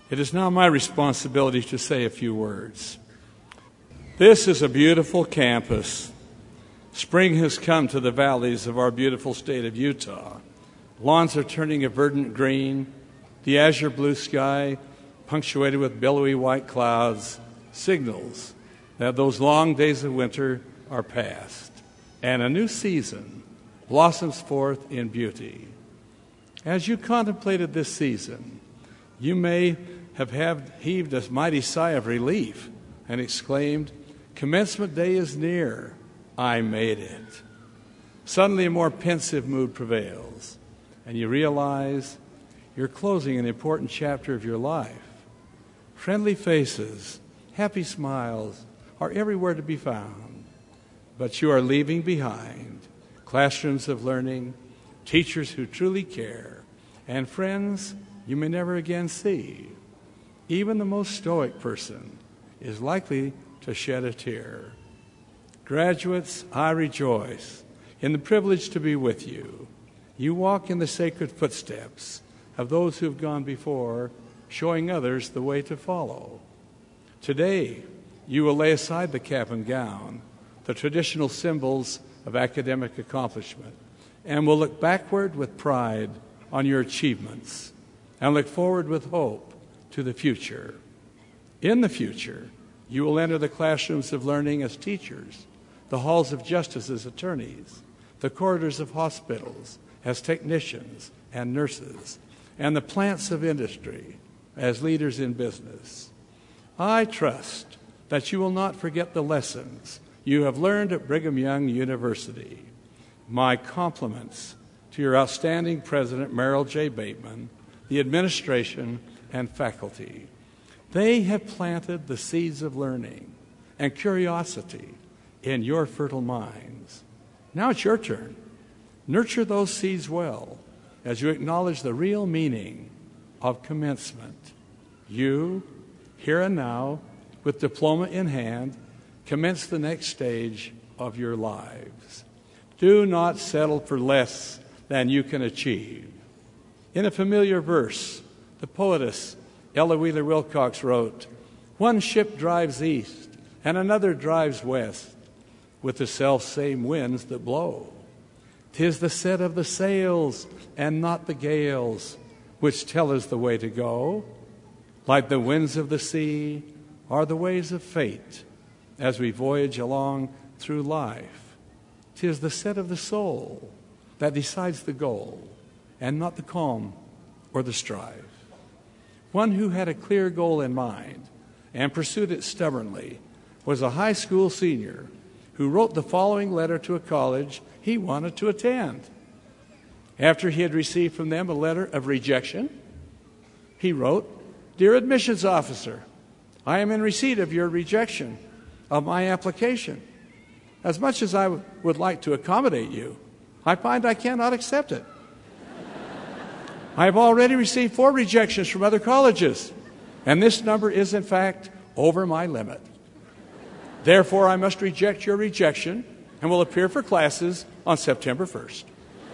It is now my responsibility to say a few words. This is a beautiful campus. Spring has come to the valleys of our beautiful state of Utah. Lawns are turning a verdant green. The azure blue sky, punctuated with billowy white clouds, signals that those long days of winter are past, and a new season blossoms forth in beauty. As you contemplated this season, you may have heaved a mighty sigh of relief and exclaimed, "Commencement day is near. I made it." Suddenly a more pensive mood prevails, and you realize you're closing an important chapter of your life. Friendly faces, happy smiles are everywhere to be found, but you are leaving behind classrooms of learning, teachers who truly care, and friends you may never again see. Even the most stoic person is likely to shed a tear. Graduates, I rejoice in the privilege to be with you. You walk in the sacred footsteps of those who have gone before, showing others the way to follow. Today, you will lay aside the cap and gown, the traditional symbols of academic accomplishment, and will look backward with pride on your achievements and look forward with hope to the future. In the future, you will enter the classrooms of learning as teachers, the halls of justice as attorneys, the corridors of hospitals as technicians and nurses, and the plants of industry as leaders in business. I trust that you will not forget the lessons you have learned at Brigham Young University. My compliments to your outstanding president, Merrill J. Bateman, the administration, and faculty. They have planted the seeds of learning and curiosity in your fertile minds. Now it's your turn. Nurture those seeds well as you acknowledge the real meaning of commencement. You, here and now, with diploma in hand, commence the next stage of your lives. Do not settle for less than you can achieve. In a familiar verse, the poetess Ella Wheeler Wilcox wrote, "One ship drives east and another drives west with the self-same winds that blow. 'Tis the set of the sails and not the gales which tell us the way to go. Like the winds of the sea are the ways of fate as we voyage along through life. 'Tis the set of the soul that decides the goal and not the calm or the strife." One who had a clear goal in mind and pursued it stubbornly was a high school senior who wrote the following letter to a college he wanted to attend. After he had received from them a letter of rejection, he wrote, "Dear admissions officer, I am in receipt of your rejection of my application. As much as I would like to accommodate you, I find I cannot accept it. I have already received 4 rejections from other colleges, and this number is, in fact, over my limit. Therefore, I must reject your rejection and will appear for classes on September 1st.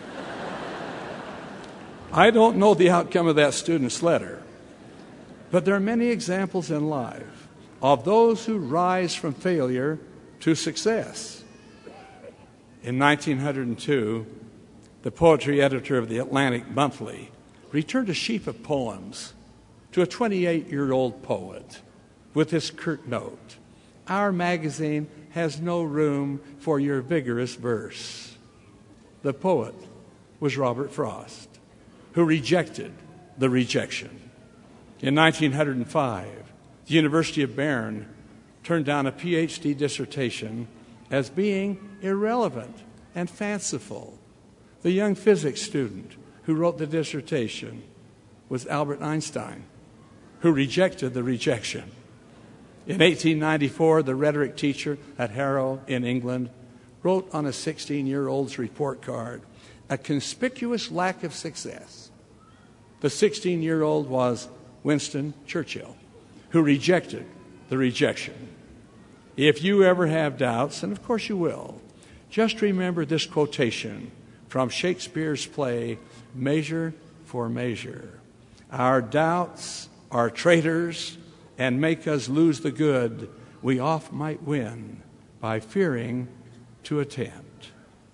I don't know the outcome of that student's letter, but there are many examples in life of those who rise from failure to success. In 1902, the poetry editor of the Atlantic Monthly returned a sheaf of poems to a 28-year-old poet with this curt note: "Our magazine has no room for your vigorous verse." The poet was Robert Frost, who rejected the rejection. In 1905, the University of Bern turned down a PhD dissertation as being irrelevant and fanciful. The young physics student who wrote the dissertation was Albert Einstein, who rejected the rejection. In 1894, the rhetoric teacher at Harrow in England wrote on a 16-year-old's report card, "A conspicuous lack of success." The 16-year-old was Winston Churchill, who rejected the rejection. If you ever have doubts, and of course you will, just remember this quotation from Shakespeare's play, Measure for Measure. Our doubts are traitors and make us lose the good we oft might win by fearing to attempt.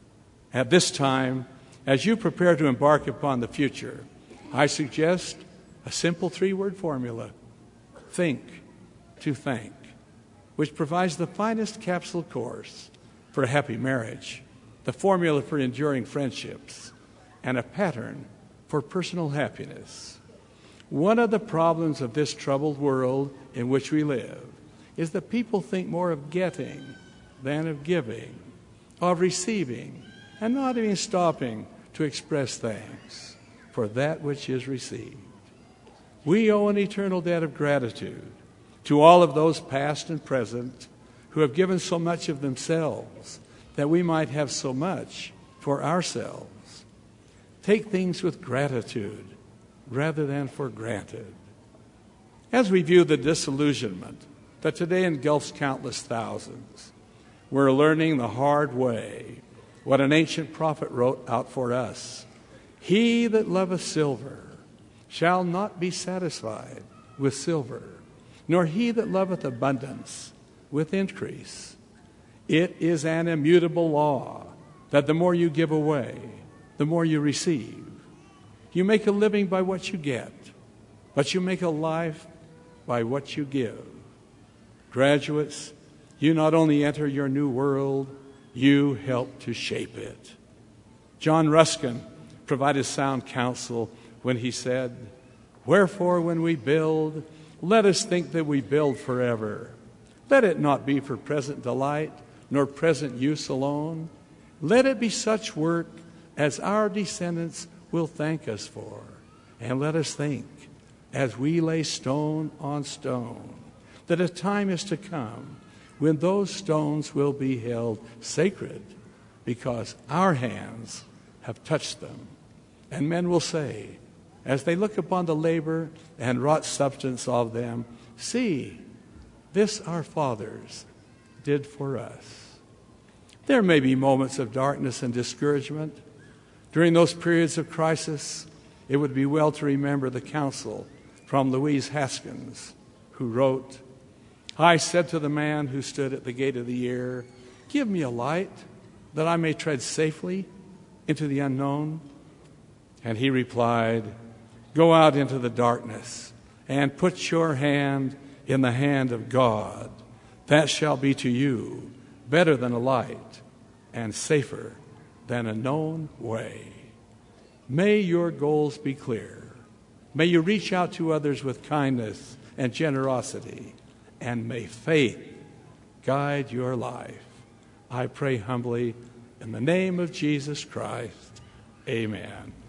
At this time, as you prepare to embark upon the future, I suggest a simple 3-word formula: think to thank, which provides the finest capsule course for a happy marriage, the formula for enduring friendships, and a pattern for personal happiness. One of the problems of this troubled world in which we live is that people think more of getting than of giving, of receiving, and not even stopping to express thanks for that which is received. We owe an eternal debt of gratitude to all of those past and present who have given so much of themselves that we might have so much for ourselves. Take things with gratitude rather than for granted. As we view the disillusionment that today engulfs countless thousands, we're learning the hard way what an ancient prophet wrote out for us. He that loveth silver shall not be satisfied with silver, nor he that loveth abundance with increase. It is an immutable law that the more you give away, the more you receive. You make a living by what you get, but you make a life by what you give. Graduates, you not only enter your new world, you help to shape it. John Ruskin provided sound counsel when he said, "Wherefore, when we build, let us think that we build forever. Let it not be for present delight, nor present use alone. Let it be such work as our descendants will thank us for. And let us think, as we lay stone on stone, that a time is to come when those stones will be held sacred because our hands have touched them. And men will say, as they look upon the labor and wrought substance of them, see, this our fathers did for us." There may be moments of darkness and discouragement. During those periods of crisis, it would be well to remember the counsel from Louise Haskins, who wrote, "I said to the man who stood at the gate of the ear, 'Give me a light, that I may tread safely into the unknown.' And he replied, 'Go out into the darkness and put your hand in the hand of God. That shall be to you better than a light and safer than a known way.' May your goals be clear. May you reach out to others with kindness and generosity. And may faith guide your life. I pray humbly in the name of Jesus Christ. Amen."